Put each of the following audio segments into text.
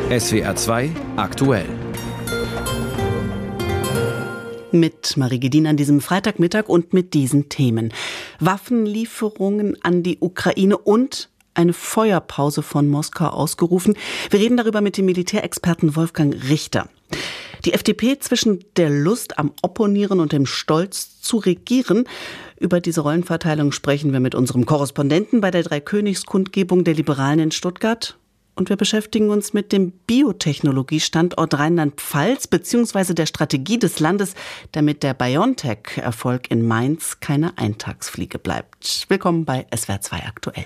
SWR 2 aktuell. Mit Marie Gedin an diesem Freitagmittag und mit diesen Themen. Waffenlieferungen an die Ukraine und eine Feuerpause von Moskau ausgerufen. Wir reden darüber mit dem Militärexperten Wolfgang Richter. Die FDP zwischen der Lust am Opponieren und dem Stolz zu regieren. Über diese Rollenverteilung sprechen wir mit unserem Korrespondenten bei der Dreikönigskundgebung der Liberalen in Stuttgart. Und wir beschäftigen uns mit dem Biotechnologiestandort Rheinland-Pfalz bzw. der Strategie des Landes, damit der BioNTech-Erfolg in Mainz keine Eintagsfliege bleibt. Willkommen bei SWR 2 aktuell.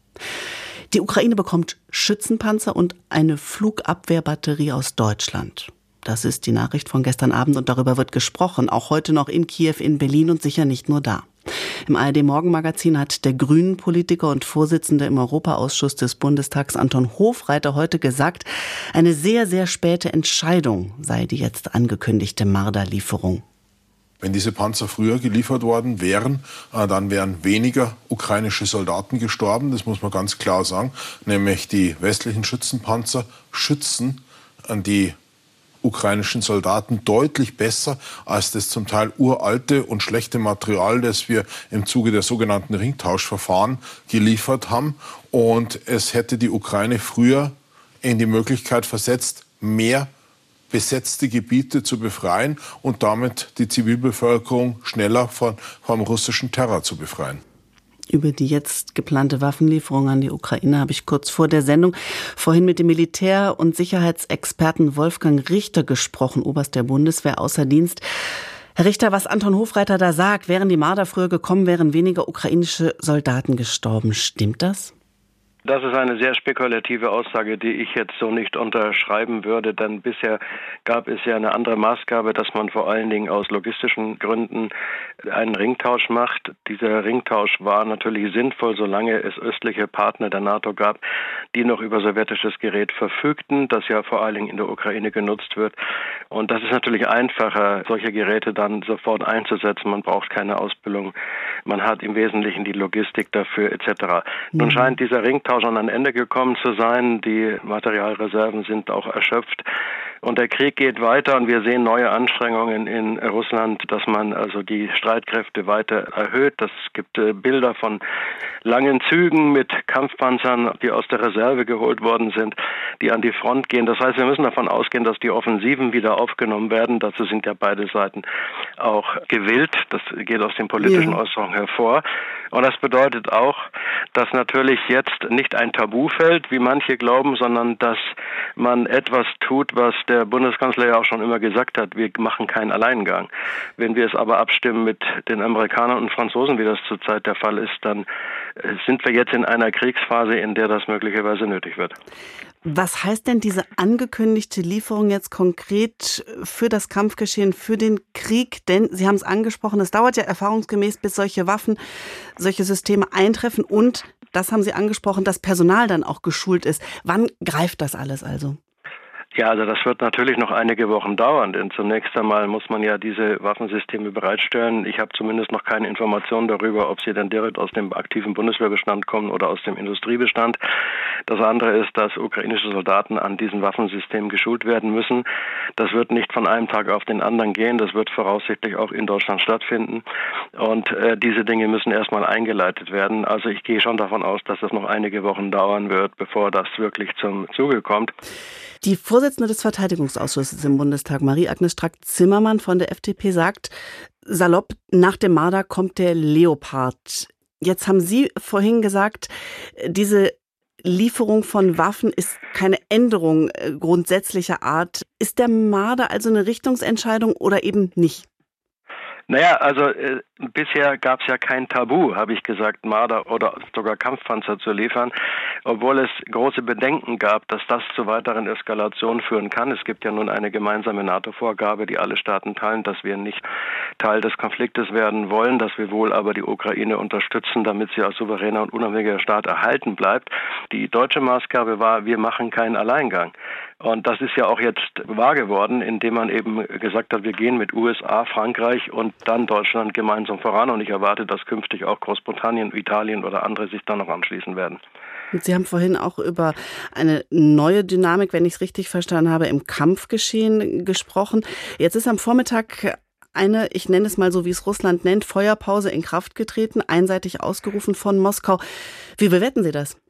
Die Ukraine bekommt Schützenpanzer und eine Flugabwehrbatterie aus Deutschland. Das ist die Nachricht von gestern Abend und darüber wird gesprochen, auch heute noch in Kiew, in Berlin und sicher nicht nur da. Im ARD-Morgenmagazin hat der Grünen-Politiker und Vorsitzende im Europaausschuss des Bundestags Anton Hofreiter heute gesagt, eine sehr, sehr späte Entscheidung sei die jetzt angekündigte Marder-Lieferung. Wenn diese Panzer früher geliefert worden wären, dann wären weniger ukrainische Soldaten gestorben. Das muss man ganz klar sagen. Nämlich die westlichen Schützenpanzer schützen die ukrainischen Soldaten deutlich besser als das zum Teil uralte und schlechte Material, das wir im Zuge der sogenannten Ringtauschverfahren geliefert haben. Und es hätte die Ukraine früher in die Möglichkeit versetzt, mehr besetzte Gebiete zu befreien und damit die Zivilbevölkerung schneller vom russischen Terror zu befreien. Über die jetzt geplante Waffenlieferung an die Ukraine habe ich kurz vor der Sendung vorhin mit dem Militär- und Sicherheitsexperten Wolfgang Richter gesprochen, Oberst der Bundeswehr außer Dienst. Herr Richter, was Anton Hofreiter da sagt, wären die Marder früher gekommen, wären weniger ukrainische Soldaten gestorben. Stimmt das? Das ist eine sehr spekulative Aussage, die ich jetzt so nicht unterschreiben würde, denn bisher gab es ja eine andere Maßgabe, dass man vor allen Dingen aus logistischen Gründen einen Ringtausch macht. Dieser Ringtausch war natürlich sinnvoll, solange es östliche Partner der NATO gab, die noch über sowjetisches Gerät verfügten, das ja vor allen Dingen in der Ukraine genutzt wird. Und das ist natürlich einfacher, solche Geräte dann sofort einzusetzen. Man braucht keine Ausbildung. Man hat im Wesentlichen die Logistik dafür etc. Nun scheint dieser Ringtausch an ein Ende gekommen zu sein. Die Materialreserven sind auch erschöpft. Und der Krieg geht weiter und wir sehen neue Anstrengungen in Russland, dass man also die Streitkräfte weiter erhöht. Es gibt Bilder von langen Zügen mit Kampfpanzern, die aus der Reserve geholt worden sind, die an die Front gehen. Das heißt, wir müssen davon ausgehen, dass die Offensiven wieder aufgenommen werden. Dazu sind ja beide Seiten auch gewillt. Das geht aus den politischen Äußerungen hervor. Und das bedeutet auch, dass natürlich jetzt nicht ein Tabu fällt, wie manche glauben, sondern dass man etwas tut, was der Bundeskanzler ja auch schon immer gesagt hat, wir machen keinen Alleingang. Wenn wir es aber abstimmen mit den Amerikanern und Franzosen, wie das zurzeit der Fall ist, dann sind wir jetzt in einer Kriegsphase, in der das möglicherweise nötig wird. Was heißt denn diese angekündigte Lieferung jetzt konkret für das Kampfgeschehen, für den Krieg? Denn Sie haben es angesprochen, es dauert ja erfahrungsgemäß, bis solche Waffen, solche Systeme eintreffen und, das haben Sie angesprochen, das Personal dann auch geschult ist. Wann greift das alles also? Ja, also das wird natürlich noch einige Wochen dauern, denn zunächst einmal muss man ja diese Waffensysteme bereitstellen. Ich habe zumindest noch keine Informationen darüber, ob sie dann direkt aus dem aktiven Bundeswehrbestand kommen oder aus dem Industriebestand. Das andere ist, dass ukrainische Soldaten an diesen Waffensystemen geschult werden müssen. Das wird nicht von einem Tag auf den anderen gehen. Das wird voraussichtlich auch in Deutschland stattfinden. Und diese Dinge müssen erstmal eingeleitet werden. Also ich gehe schon davon aus, dass das noch einige Wochen dauern wird, bevor das wirklich zum Zuge kommt. Die Vorsitzende des Verteidigungsausschusses im Bundestag, Marie-Agnes Strack-Zimmermann von der FDP, sagt salopp, nach dem Marder kommt der Leopard. Jetzt haben Sie vorhin gesagt, diese Lieferung von Waffen ist keine Änderung grundsätzlicher Art. Ist der Marder also eine Richtungsentscheidung oder eben nicht? Naja, also bisher gab es ja kein Tabu, habe ich gesagt, Marder oder sogar Kampfpanzer zu liefern, obwohl es große Bedenken gab, dass das zu weiteren Eskalationen führen kann. Es gibt ja nun eine gemeinsame NATO-Vorgabe, die alle Staaten teilen, dass wir nicht Teil des Konfliktes werden wollen, dass wir wohl aber die Ukraine unterstützen, damit sie als souveräner und unabhängiger Staat erhalten bleibt. Die deutsche Maßgabe war, wir machen keinen Alleingang. Und das ist ja auch jetzt wahr geworden, indem man eben gesagt hat, wir gehen mit USA, Frankreich und dann Deutschland gemeinsam voran. Und ich erwarte, dass künftig auch Großbritannien, Italien oder andere sich dann noch anschließen werden. Sie haben vorhin auch über eine neue Dynamik, wenn ich es richtig verstanden habe, im Kampfgeschehen gesprochen. Jetzt ist am Vormittag eine, ich nenne es mal so, wie es Russland nennt, Feuerpause in Kraft getreten, einseitig ausgerufen von Moskau. Wie bewerten Sie das?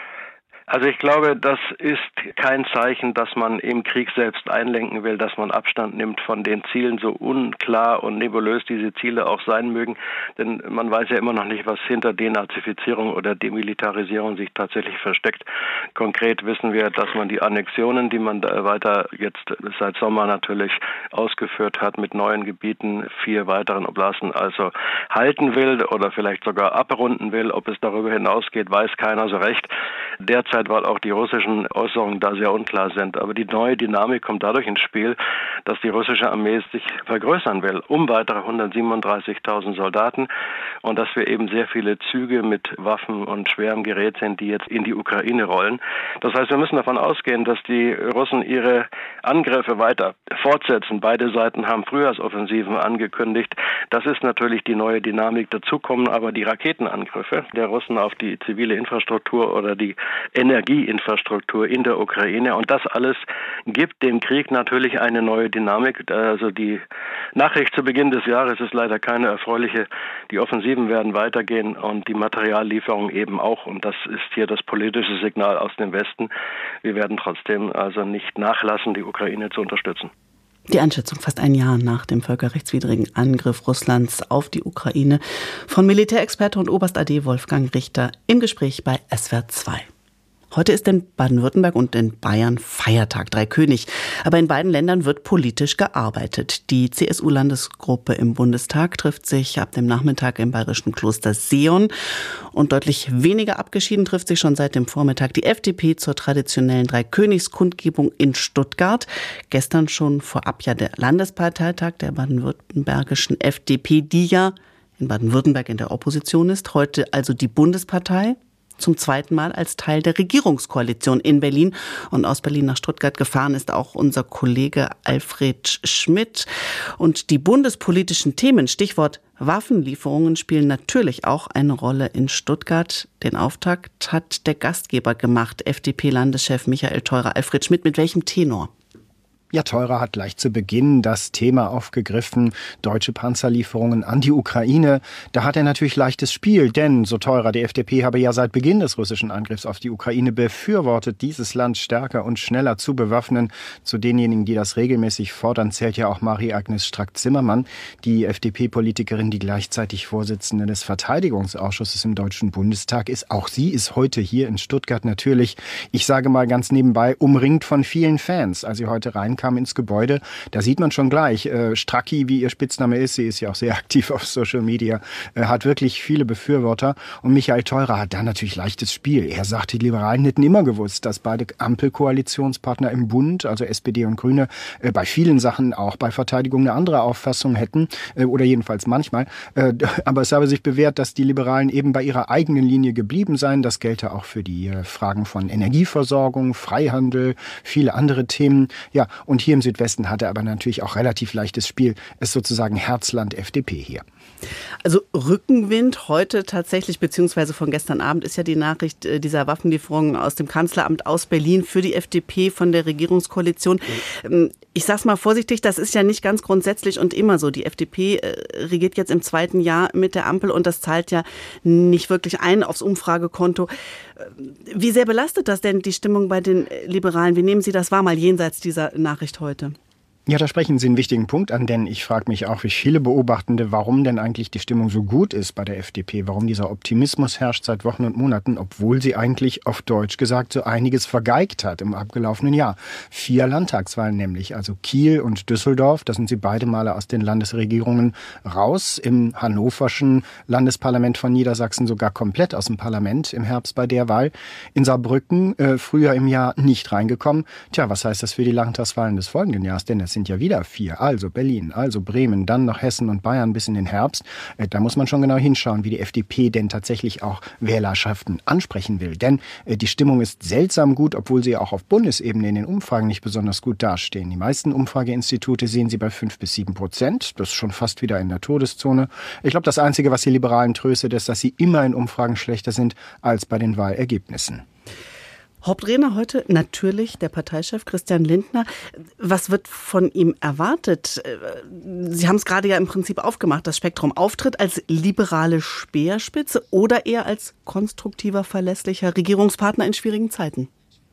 Also ich glaube, das ist kein Zeichen, dass man im Krieg selbst einlenken will, dass man Abstand nimmt von den Zielen, so unklar und nebulös diese Ziele auch sein mögen. Denn man weiß ja immer noch nicht, was hinter Denazifizierung oder Demilitarisierung sich tatsächlich versteckt. Konkret wissen wir, dass man die Annexionen, die man da weiter jetzt seit Sommer natürlich ausgeführt hat mit neuen Gebieten, 4 weiteren Oblasten also halten will oder vielleicht sogar abrunden will. Ob es darüber hinausgeht, weiß keiner so recht. Derzeit, weil auch die russischen Äußerungen da sehr unklar sind. Aber die neue Dynamik kommt dadurch ins Spiel, dass die russische Armee sich vergrößern will, um weitere 137.000 Soldaten und dass wir eben sehr viele Züge mit Waffen und schwerem Gerät sind, die jetzt in die Ukraine rollen. Das heißt, wir müssen davon ausgehen, dass die Russen ihre Angriffe weiter fortsetzen. Beide Seiten haben Frühjahrsoffensiven angekündigt. Das ist natürlich die neue Dynamik. Dazu kommen aber die Raketenangriffe der Russen auf die zivile Infrastruktur oder die Energieinfrastruktur in der Ukraine. Und das alles gibt dem Krieg natürlich eine neue Dynamik. Also die Nachricht zu Beginn des Jahres ist leider keine erfreuliche. Die Offensiven werden weitergehen und die Materiallieferung eben auch. Und das ist hier das politische Signal aus dem Westen. Wir werden trotzdem also nicht nachlassen, die Ukraine zu unterstützen. Die Einschätzung fast ein Jahr nach dem völkerrechtswidrigen Angriff Russlands auf die Ukraine von Militärexperte und Oberst AD Wolfgang Richter im Gespräch bei SWR 2. Heute ist in Baden-Württemberg und in Bayern Feiertag, Dreikönig. Aber in beiden Ländern wird politisch gearbeitet. Die CSU-Landesgruppe im Bundestag trifft sich ab dem Nachmittag im bayerischen Kloster Seeon. Und deutlich weniger abgeschieden trifft sich schon seit dem Vormittag die FDP zur traditionellen Dreikönigskundgebung in Stuttgart. Gestern schon vorab ja der Landesparteitag der baden-württembergischen FDP, die ja in Baden-Württemberg in der Opposition ist. Heute also die Bundespartei. Zum zweiten Mal als Teil der Regierungskoalition in Berlin. Und aus Berlin nach Stuttgart gefahren ist auch unser Kollege Alfred Schmidt. Und die bundespolitischen Themen, Stichwort Waffenlieferungen, spielen natürlich auch eine Rolle in Stuttgart. Den Auftakt hat der Gastgeber gemacht, FDP-Landeschef Michael Theurer. Alfred Schmidt, mit welchem Tenor? Ja, Theurer hat gleich zu Beginn das Thema aufgegriffen, deutsche Panzerlieferungen an die Ukraine. Da hat er natürlich leichtes Spiel, denn, so Theurer, die FDP habe ja seit Beginn des russischen Angriffs auf die Ukraine befürwortet, dieses Land stärker und schneller zu bewaffnen. Zu denjenigen, die das regelmäßig fordern, zählt ja auch Marie-Agnes Strack-Zimmermann, die FDP-Politikerin, die gleichzeitig Vorsitzende des Verteidigungsausschusses im Deutschen Bundestag ist. Auch sie ist heute hier in Stuttgart natürlich, ich sage mal ganz nebenbei, umringt von vielen Fans. Als sie heute reinkam ins Gebäude, da sieht man schon gleich, Stracki, wie ihr Spitzname ist, sie ist ja auch sehr aktiv auf Social Media, hat wirklich viele Befürworter und Michael Theurer hat da natürlich leichtes Spiel. Er sagt, die Liberalen hätten immer gewusst, dass beide Ampelkoalitionspartner im Bund, also SPD und Grüne, bei vielen Sachen, auch bei Verteidigung, eine andere Auffassung hätten, oder jedenfalls manchmal, aber es habe sich bewährt, dass die Liberalen eben bei ihrer eigenen Linie geblieben seien. Das gelte auch für die Fragen von Energieversorgung, Freihandel, viele andere Themen. Ja, und hier im Südwesten hat er aber natürlich auch relativ leichtes Spiel. Es ist sozusagen Herzland FDP hier. Also Rückenwind heute tatsächlich, beziehungsweise von gestern Abend ist ja die Nachricht dieser Waffenlieferungen aus dem Kanzleramt aus Berlin für die FDP von der Regierungskoalition. Ich sag's mal vorsichtig, das ist ja nicht ganz grundsätzlich und immer so. Die FDP regiert jetzt im zweiten Jahr mit der Ampel und das zahlt ja nicht wirklich ein aufs Umfragekonto. Wie sehr belastet das denn die Stimmung bei den Liberalen? Wie nehmen Sie das wahr, mal jenseits dieser Nachricht heute? Ja, da sprechen Sie einen wichtigen Punkt an, denn ich frage mich auch, wie viele Beobachtende, warum denn eigentlich die Stimmung so gut ist bei der FDP, warum dieser Optimismus herrscht seit Wochen und Monaten, obwohl sie eigentlich auf Deutsch gesagt so einiges vergeigt hat im abgelaufenen Jahr. 4 Landtagswahlen nämlich, also Kiel und Düsseldorf, da sind sie beide Male aus den Landesregierungen raus, im hannoverschen Landesparlament von Niedersachsen sogar komplett aus dem Parlament im Herbst bei der Wahl, in Saarbrücken früher im Jahr nicht reingekommen. Tja, was heißt das für die Landtagswahlen des folgenden Jahres? Denn das sind ja wieder 4, also Berlin, also Bremen, dann noch Hessen und Bayern bis in den Herbst. Da muss man schon genau hinschauen, wie die FDP denn tatsächlich auch Wählerschaften ansprechen will. Denn die Stimmung ist seltsam gut, obwohl sie auch auf Bundesebene in den Umfragen nicht besonders gut dastehen. Die meisten Umfrageinstitute sehen sie bei 5-7%. Das ist schon fast wieder in der Todeszone. Ich glaube, das Einzige, was die Liberalen tröstet, ist, dass sie immer in Umfragen schlechter sind als bei den Wahlergebnissen. Hauptredner heute natürlich der Parteichef Christian Lindner. Was wird von ihm erwartet? Sie haben es gerade ja im Prinzip aufgemacht, das Spektrum. Auftritt als liberale Speerspitze oder eher als konstruktiver, verlässlicher Regierungspartner in schwierigen Zeiten?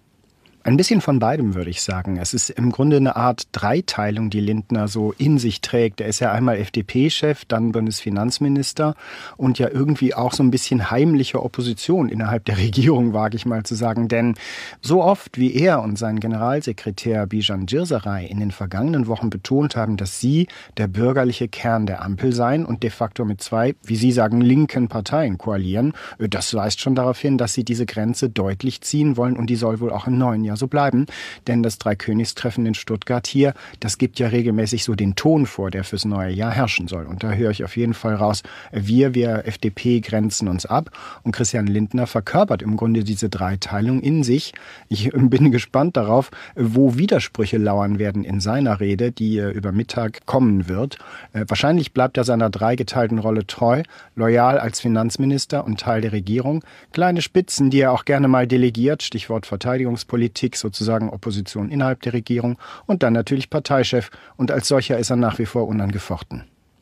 Ein bisschen von beidem, würde ich sagen. Es ist im Grunde eine Art Dreiteilung, die Lindner so in sich trägt. Er ist ja einmal FDP-Chef, dann Bundesfinanzminister und ja irgendwie auch so ein bisschen heimliche Opposition innerhalb der Regierung, wage ich mal zu sagen. Denn so oft wie er und sein Generalsekretär Bijan Girsaray in den vergangenen Wochen betont haben, dass sie der bürgerliche Kern der Ampel seien und de facto mit 2, wie sie sagen, linken Parteien koalieren, das weist schon darauf hin, dass sie diese Grenze deutlich ziehen wollen und die soll wohl auch im neuen Jahr so bleiben, denn das Dreikönigstreffen in Stuttgart hier, das gibt ja regelmäßig so den Ton vor, der fürs neue Jahr herrschen soll. Und da höre ich auf jeden Fall raus, wir FDP grenzen uns ab und Christian Lindner verkörpert im Grunde diese Dreiteilung in sich. Ich bin gespannt darauf, wo Widersprüche lauern werden in seiner Rede, die über Mittag kommen wird. Wahrscheinlich bleibt er seiner dreigeteilten Rolle treu, loyal als Finanzminister und Teil der Regierung. Kleine Spitzen, die er auch gerne mal delegiert, Stichwort Verteidigungspolitik, sozusagen Opposition innerhalb der Regierung und dann natürlich Parteichef und als solcher ist er nach wie vor unangefochten.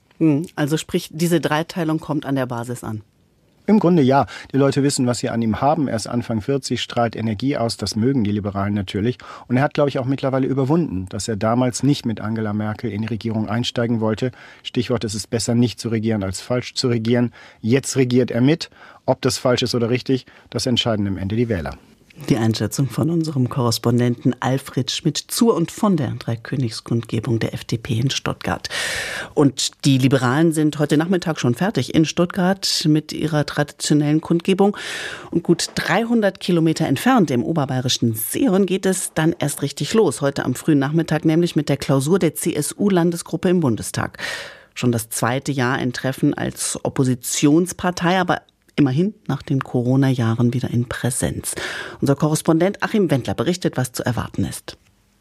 Also sprich, diese Dreiteilung kommt an der Basis an. Im Grunde ja. Die Leute wissen, was sie an ihm haben. Er ist Anfang 40, strahlt Energie aus. Das mögen die Liberalen natürlich. Und er hat, glaube ich, auch mittlerweile überwunden, dass er damals nicht mit Angela Merkel in die Regierung einsteigen wollte. Stichwort, es ist besser nicht zu regieren als falsch zu regieren. Jetzt regiert er mit. Ob das falsch ist oder richtig, das entscheiden am Ende die Wähler. Die Einschätzung von unserem Korrespondenten Alfred Schmidt zur und von der Dreikönigskundgebung der FDP in Stuttgart. Und die Liberalen sind heute Nachmittag schon fertig in Stuttgart mit ihrer traditionellen Kundgebung. Und gut 300 Kilometer entfernt im oberbayerischen Seeon geht es dann erst richtig los. Heute am frühen Nachmittag nämlich mit der Klausur der CSU-Landesgruppe im Bundestag. Schon das zweite Jahr ein Treffen als Oppositionspartei, aber immerhin nach den Corona-Jahren wieder in Präsenz. Unser Korrespondent Achim Wendler berichtet, was zu erwarten ist.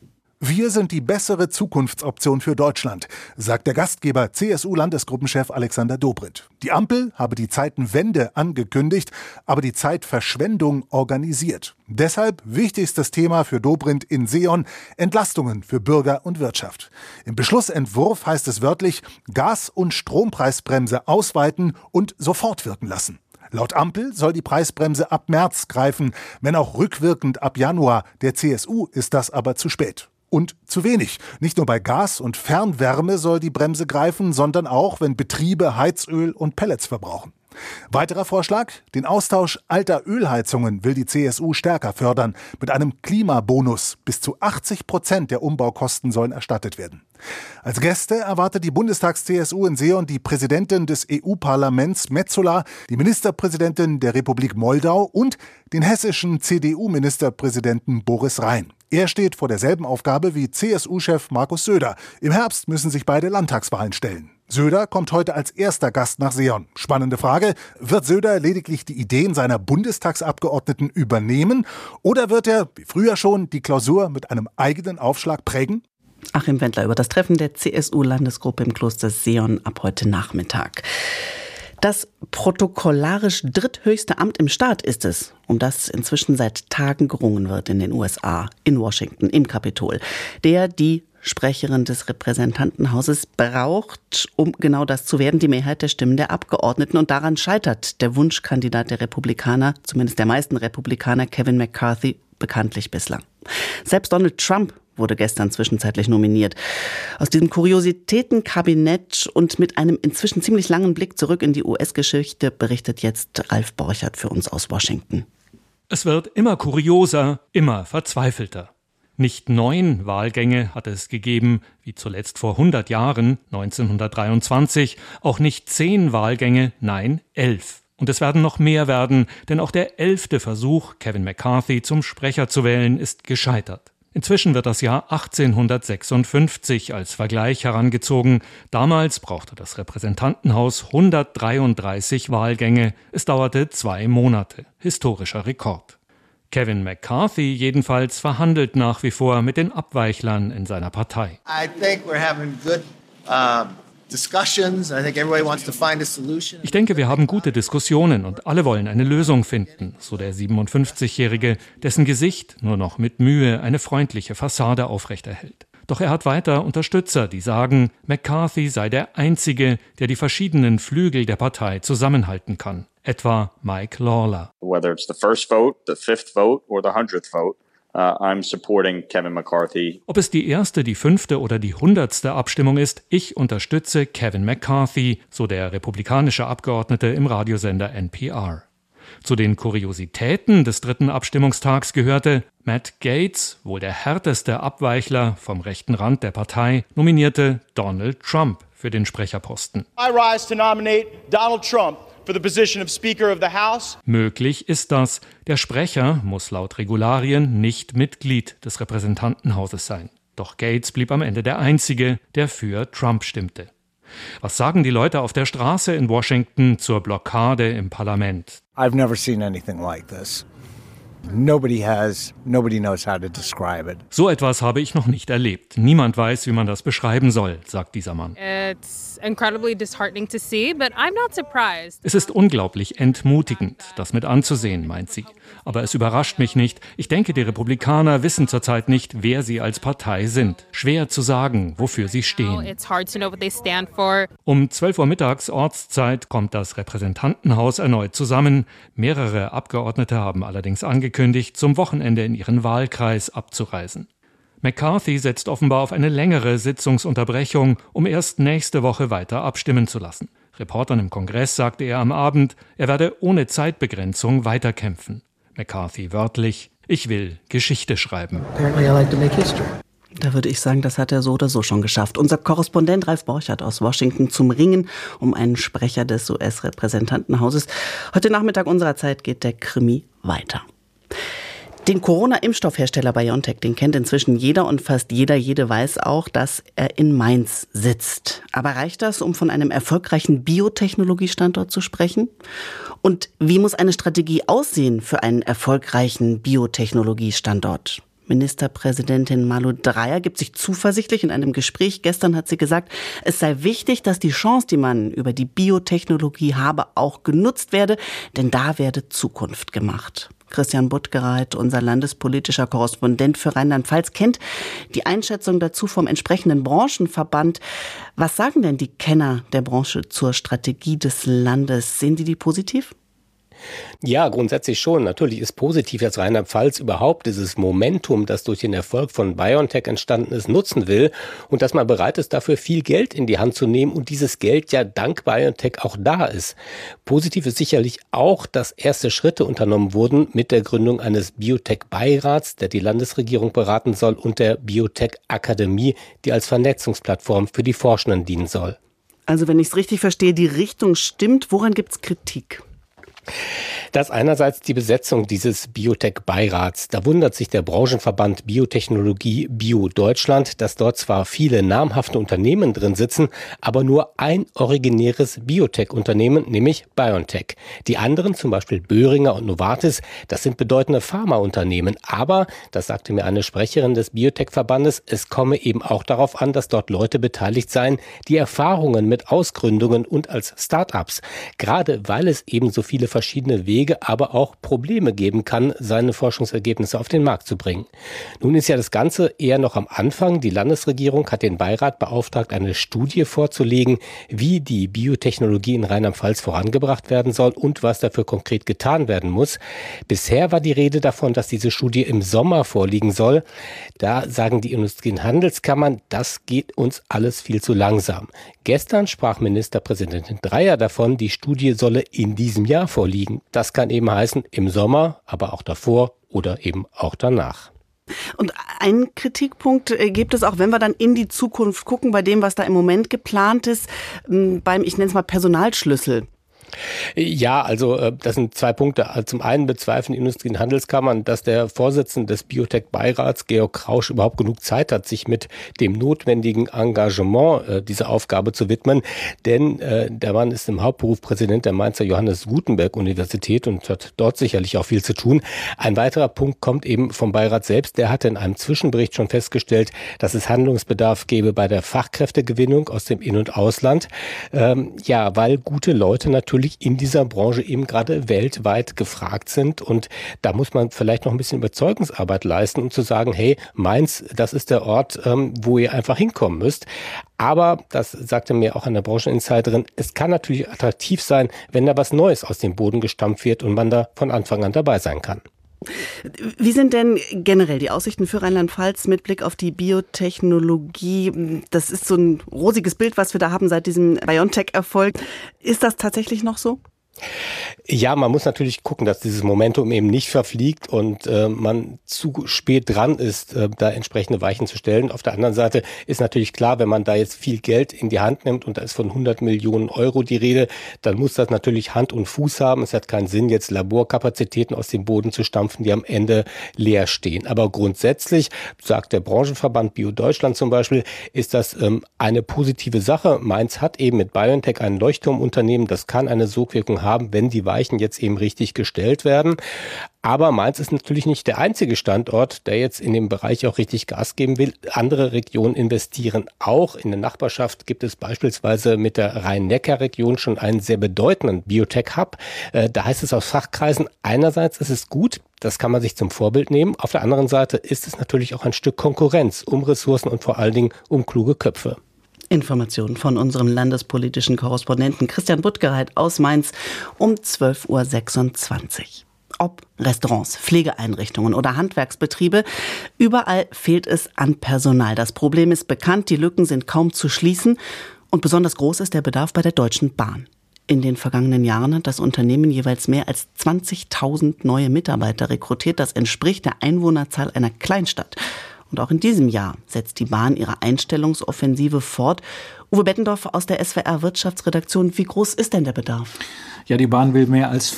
Wir sind die bessere Zukunftsoption für Deutschland, sagt der Gastgeber CSU-Landesgruppenchef Alexander Dobrindt. Die Ampel habe die Zeitenwende angekündigt, aber die Zeitverschwendung organisiert. Deshalb wichtigstes Thema für Dobrindt in Seeon: Entlastungen für Bürger und Wirtschaft. Im Beschlussentwurf heißt es wörtlich: Gas- und Strompreisbremse ausweiten und sofort wirken lassen. Laut Ampel soll die Preisbremse ab März greifen, wenn auch rückwirkend ab Januar. Der CSU ist das aber zu spät. Und zu wenig. Nicht nur bei Gas und Fernwärme soll die Bremse greifen, sondern auch, wenn Betriebe Heizöl und Pellets verbrauchen. Weiterer Vorschlag: Den Austausch alter Ölheizungen will die CSU stärker fördern. Mit einem Klimabonus. Bis zu 80% der Umbaukosten sollen erstattet werden. Als Gäste erwartet die Bundestags-CSU in Seeon die Präsidentin des EU-Parlaments Metsola, die Ministerpräsidentin der Republik Moldau und den hessischen CDU-Ministerpräsidenten Boris Rhein. Er steht vor derselben Aufgabe wie CSU-Chef Markus Söder. Im Herbst müssen sich beide Landtagswahlen stellen. Söder kommt heute als erster Gast nach Seeon. Spannende Frage: Wird Söder lediglich die Ideen seiner Bundestagsabgeordneten übernehmen oder wird er, wie früher schon, die Klausur mit einem eigenen Aufschlag prägen? Achim Wendler über das Treffen der CSU-Landesgruppe im Kloster Seeon ab heute Nachmittag. Das protokollarisch dritthöchste Amt im Staat ist es, um das inzwischen seit Tagen gerungen wird in den USA, in Washington, im Kapitol. Die Sprecherin des Repräsentantenhauses braucht, um genau das zu werden, die Mehrheit der Stimmen der Abgeordneten. Und daran scheitert der Wunschkandidat der Republikaner, zumindest der meisten Republikaner, Kevin McCarthy, bekanntlich bislang. Selbst Donald Trump wurde gestern zwischenzeitlich nominiert. Aus diesem Kuriositätenkabinett und mit einem inzwischen ziemlich langen Blick zurück in die US-Geschichte berichtet jetzt Ralf Borchert für uns aus Washington. Es wird immer kurioser, immer verzweifelter. Nicht 9 Wahlgänge hat es gegeben, wie zuletzt vor 100 Jahren, 1923, auch nicht 10 Wahlgänge, nein, 11. Und es werden noch mehr werden, denn auch der 11. Versuch, Kevin McCarthy zum Sprecher zu wählen, ist gescheitert. Inzwischen wird das Jahr 1856 als Vergleich herangezogen. Damals brauchte das Repräsentantenhaus 133 Wahlgänge. Es dauerte 2 Monate. Historischer Rekord. Kevin McCarthy jedenfalls verhandelt nach wie vor mit den Abweichlern in seiner Partei. I think we're having good discussions. I think everybody wants to find a solution. Ich denke, wir haben gute Diskussionen und alle wollen eine Lösung finden, so der 57-Jährige, dessen Gesicht nur noch mit Mühe eine freundliche Fassade aufrechterhält. Doch er hat weiter Unterstützer, die sagen, McCarthy sei der Einzige, der die verschiedenen Flügel der Partei zusammenhalten kann. Etwa Mike Lawler. Whether it's the first vote, the 5th vote or the 100th vote. I'm supporting Kevin McCarthy. Ob es die erste, die 5. oder die 100. Abstimmung ist, ich unterstütze Kevin McCarthy, so der republikanische Abgeordnete im Radiosender NPR. Zu den Kuriositäten des 3. Abstimmungstags gehörte, Matt Gaetz, wohl der härteste Abweichler vom rechten Rand der Partei, nominierte Donald Trump für den Sprecherposten. I rise to nominate Donald Trump for the position of Speaker of the House. Möglich ist das. Der Sprecher muss laut Regularien nicht Mitglied des Repräsentantenhauses sein. Doch Gaetz blieb am Ende der Einzige, der für Trump stimmte. Was sagen die Leute auf der Straße in Washington zur Blockade im Parlament? I've never seen anything like this. Nobody knows how to describe it. So etwas habe ich noch nicht erlebt. Niemand weiß, wie man das beschreiben soll, sagt dieser Mann. It's incredibly disheartening to see, but I'm not surprised. Es ist unglaublich entmutigend, das mit anzusehen, meint sie. Aber es überrascht mich nicht. Ich denke, die Republikaner wissen zurzeit nicht, wer sie als Partei sind. Schwer zu sagen, wofür sie stehen. It's hard to know what they stand for. Um 12 Uhr mittags Ortszeit kommt das Repräsentantenhaus erneut zusammen. Mehrere Abgeordnete haben allerdings angekündigt, zum Wochenende in ihren Wahlkreis abzureisen. McCarthy setzt offenbar auf eine längere Sitzungsunterbrechung, um erst nächste Woche weiter abstimmen zu lassen. Reportern im Kongress sagte er am Abend, er werde ohne Zeitbegrenzung weiterkämpfen. McCarthy wörtlich, ich will Geschichte schreiben. Da würde ich sagen, das hat er so oder so schon geschafft. Unser Korrespondent Ralf Borchert aus Washington zum Ringen um einen Sprecher des US-Repräsentantenhauses. Heute Nachmittag unserer Zeit geht der Krimi weiter. Den Corona-Impfstoffhersteller BioNTech, den kennt inzwischen jeder und fast jede weiß auch, dass er in Mainz sitzt. Aber reicht das, um von einem erfolgreichen Biotechnologiestandort zu sprechen? Und wie muss eine Strategie aussehen für einen erfolgreichen Biotechnologiestandort? Ministerpräsidentin Malu Dreyer gibt sich zuversichtlich in einem Gespräch. Gestern hat sie gesagt, es sei wichtig, dass die Chance, die man über die Biotechnologie habe, auch genutzt werde, denn da werde Zukunft gemacht. Christian Buttgereit, unser landespolitischer Korrespondent für Rheinland-Pfalz, kennt die Einschätzung dazu vom entsprechenden Branchenverband. Was sagen denn die Kenner der Branche zur Strategie des Landes? Sehen Sie die positiv? Ja, grundsätzlich schon. Natürlich ist positiv, dass Rheinland-Pfalz überhaupt dieses Momentum, das durch den Erfolg von BioNTech entstanden ist, nutzen will und dass man bereit ist, dafür viel Geld in die Hand zu nehmen und dieses Geld ja dank BioNTech auch da ist. Positiv ist sicherlich auch, dass erste Schritte unternommen wurden mit der Gründung eines Biotech-Beirats, der die Landesregierung beraten soll, und der Biotech-Akademie, die als Vernetzungsplattform für die Forschenden dienen soll. Also wenn ich es richtig verstehe, die Richtung stimmt. Woran gibt es Kritik? Das ist einerseits die Besetzung dieses Biotech-Beirats. Da wundert sich der Branchenverband Biotechnologie Bio Deutschland, dass dort zwar viele namhafte Unternehmen drin sitzen, aber nur ein originäres Biotech-Unternehmen, nämlich BioNTech. Die anderen, zum Beispiel Boehringer und Novartis, das sind bedeutende Pharmaunternehmen. Aber, das sagte mir eine Sprecherin des Biotech-Verbandes, es komme eben auch darauf an, dass dort Leute beteiligt seien, die Erfahrungen mit Ausgründungen und als Start-ups, gerade weil es eben so viele verschiedene Wege, aber auch Probleme geben kann, seine Forschungsergebnisse auf den Markt zu bringen. Nun ist ja das Ganze eher noch am Anfang. Die Landesregierung hat den Beirat beauftragt, eine Studie vorzulegen, wie die Biotechnologie in Rheinland-Pfalz vorangebracht werden soll und was dafür konkret getan werden muss. Bisher war die Rede davon, dass diese Studie im Sommer vorliegen soll. Da sagen die Industrie- und Handelskammern, das geht uns alles viel zu langsam. Gestern sprach Ministerpräsidentin Dreyer davon, die Studie solle in diesem Jahr vorliegen. Das kann eben heißen, im Sommer, aber auch davor oder eben auch danach. Und einen Kritikpunkt gibt es auch, wenn wir dann in die Zukunft gucken, bei dem, was da im Moment geplant ist, beim, ich nenne es mal Personalschlüssel. Ja, also das sind 2 Punkte. Zum einen bezweifeln Industrie- und Handelskammern, dass der Vorsitzende des Biotech-Beirats, Georg Krausch, überhaupt genug Zeit hat, sich mit dem notwendigen Engagement dieser Aufgabe zu widmen. Denn der Mann ist im Hauptberuf Präsident der Mainzer Johannes Gutenberg Universität und hat dort sicherlich auch viel zu tun. Ein weiterer Punkt kommt eben vom Beirat selbst. Der hatte in einem Zwischenbericht schon festgestellt, dass es Handlungsbedarf gäbe bei der Fachkräftegewinnung aus dem In- und Ausland. Weil gute Leute natürlich in dieser Branche eben gerade weltweit gefragt sind. Und da muss man vielleicht noch ein bisschen Überzeugungsarbeit leisten, um zu sagen, hey, Mainz, das ist der Ort, wo ihr einfach hinkommen müsst. Aber, das sagte mir auch eine Brancheninsiderin, es kann natürlich attraktiv sein, wenn da was Neues aus dem Boden gestampft wird und man da von Anfang an dabei sein kann. Wie sind denn generell die Aussichten für Rheinland-Pfalz mit Blick auf die Biotechnologie? Das ist so ein rosiges Bild, was wir da haben seit diesem BioNTech-Erfolg. Ist das tatsächlich noch so? Ja, man muss natürlich gucken, dass dieses Momentum eben nicht verfliegt und man zu spät dran ist, da entsprechende Weichen zu stellen. Auf der anderen Seite ist natürlich klar, wenn man da jetzt viel Geld in die Hand nimmt und da ist von 100 Millionen Euro die Rede, dann muss das natürlich Hand und Fuß haben. Es hat keinen Sinn, jetzt Laborkapazitäten aus dem Boden zu stampfen, die am Ende leer stehen. Aber grundsätzlich, sagt der Branchenverband Bio Deutschland zum Beispiel, ist das eine positive Sache. Mainz hat eben mit BioNTech ein Leuchtturmunternehmen, das kann eine Sogwirkung haben, wenn die Weichen jetzt eben richtig gestellt werden. Aber Mainz ist natürlich nicht der einzige Standort, der jetzt in dem Bereich auch richtig Gas geben will. Andere Regionen investieren auch. In der Nachbarschaft gibt es beispielsweise mit der Rhein-Neckar-Region schon einen sehr bedeutenden Biotech-Hub. Da heißt es aus Fachkreisen, einerseits ist es gut, das kann man sich zum Vorbild nehmen. Auf der anderen Seite ist es natürlich auch ein Stück Konkurrenz um Ressourcen und vor allen Dingen um kluge Köpfe. Informationen von unserem landespolitischen Korrespondenten Christian Buttgereit aus Mainz um 12.26 Uhr. Ob Restaurants, Pflegeeinrichtungen oder Handwerksbetriebe, überall fehlt es an Personal. Das Problem ist bekannt, die Lücken sind kaum zu schließen und besonders groß ist der Bedarf bei der Deutschen Bahn. In den vergangenen Jahren hat das Unternehmen jeweils mehr als 20.000 neue Mitarbeiter rekrutiert. Das entspricht der Einwohnerzahl einer Kleinstadt. Und auch in diesem Jahr setzt die Bahn ihre Einstellungsoffensive fort. Uwe Bettendorf aus der SWR Wirtschaftsredaktion. Wie groß ist denn der Bedarf? Ja, die Bahn will mehr als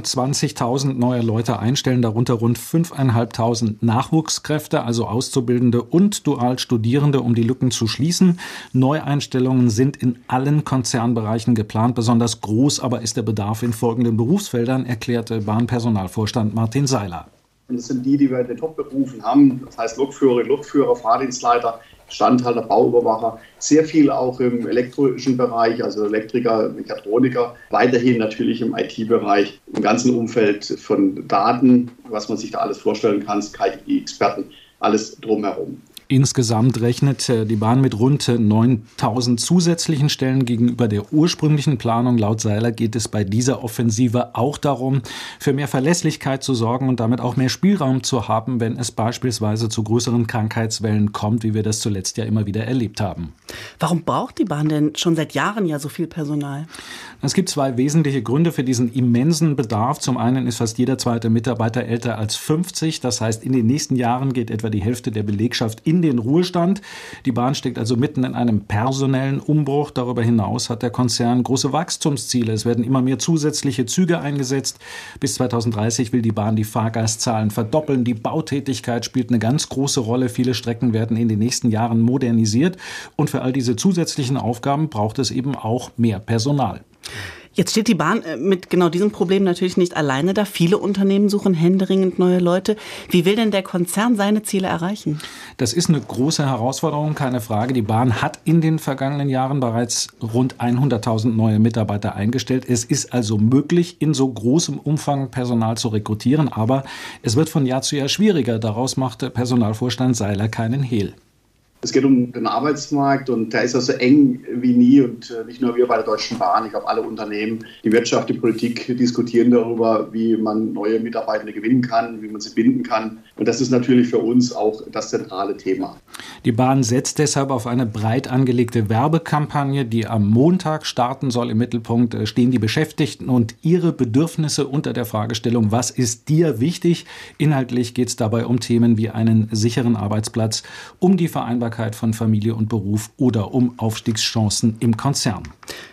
25.000 neue Leute einstellen, darunter rund 5.500 Nachwuchskräfte, also Auszubildende und Dualstudierende, um die Lücken zu schließen. Neueinstellungen sind in allen Konzernbereichen geplant. Besonders groß aber ist der Bedarf in folgenden Berufsfeldern, erklärte Bahnpersonalvorstand Martin Seiler. Und das sind die wir in den Top-Berufen haben. Das heißt Lokführer, Fahrdienstleiter, Standhalter, Bauüberwacher. Sehr viel auch im elektrischen Bereich, also Elektriker, Mechatroniker. Weiterhin natürlich im IT-Bereich, im ganzen Umfeld von Daten, was man sich da alles vorstellen kann, KI-Experten, alles drumherum. Insgesamt rechnet die Bahn mit rund 9.000 zusätzlichen Stellen gegenüber der ursprünglichen Planung. Laut Seiler geht es bei dieser Offensive auch darum, für mehr Verlässlichkeit zu sorgen und damit auch mehr Spielraum zu haben, wenn es beispielsweise zu größeren Krankheitswellen kommt, wie wir das zuletzt ja immer wieder erlebt haben. Warum braucht die Bahn denn schon seit Jahren ja so viel Personal? Es gibt 2 wesentliche Gründe für diesen immensen Bedarf. Zum einen ist fast jeder zweite Mitarbeiter älter als 50. Das heißt, in den nächsten Jahren geht etwa die Hälfte der Belegschaft in den Ruhestand. Die Bahn steckt also mitten in einem personellen Umbruch. Darüber hinaus hat der Konzern große Wachstumsziele. Es werden immer mehr zusätzliche Züge eingesetzt. Bis 2030 will die Bahn die Fahrgastzahlen verdoppeln. Die Bautätigkeit spielt eine ganz große Rolle. Viele Strecken werden in den nächsten Jahren modernisiert. Und für all diese zusätzlichen Aufgaben braucht es eben auch mehr Personal. Jetzt steht die Bahn mit genau diesem Problem natürlich nicht alleine da. Viele Unternehmen suchen händeringend neue Leute. Wie will denn der Konzern seine Ziele erreichen? Das ist eine große Herausforderung, keine Frage. Die Bahn hat in den vergangenen Jahren bereits rund 100.000 neue Mitarbeiter eingestellt. Es ist also möglich, in so großem Umfang Personal zu rekrutieren. Aber es wird von Jahr zu Jahr schwieriger. Daraus machte Personalvorstand Seiler keinen Hehl. Es geht um den Arbeitsmarkt und der ist also eng wie nie und nicht nur wir bei der Deutschen Bahn, ich glaube alle Unternehmen, die Wirtschaft, die Politik diskutieren darüber, wie man neue Mitarbeitende gewinnen kann, wie man sie binden kann und das ist natürlich für uns auch das zentrale Thema. Die Bahn setzt deshalb auf eine breit angelegte Werbekampagne, die am Montag starten soll. Im Mittelpunkt stehen die Beschäftigten und ihre Bedürfnisse unter der Fragestellung, was ist dir wichtig? Inhaltlich geht es dabei um Themen wie einen sicheren Arbeitsplatz, um die Vereinbarkeit von Familie und Beruf oder um Aufstiegschancen im Konzern.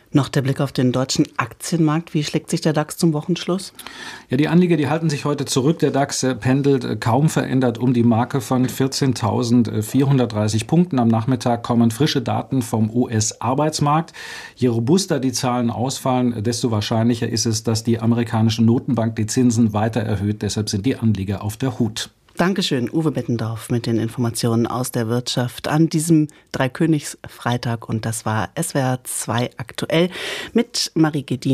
Noch der Blick auf den deutschen Aktienmarkt. Wie schlägt sich der DAX zum Wochenschluss? Ja, die Anleger, die halten sich heute zurück. Der DAX pendelt kaum verändert um die Marke von 14.430 Punkten. Am Nachmittag kommen frische Daten vom US-Arbeitsmarkt. Je robuster die Zahlen ausfallen, desto wahrscheinlicher ist es, dass die amerikanische Notenbank die Zinsen weiter erhöht. Deshalb sind die Anleger auf der Hut. Dankeschön, Uwe Bettendorf mit den Informationen aus der Wirtschaft an diesem Dreikönigsfreitag. Und das war SWR 2 aktuell mit Marie Gedin.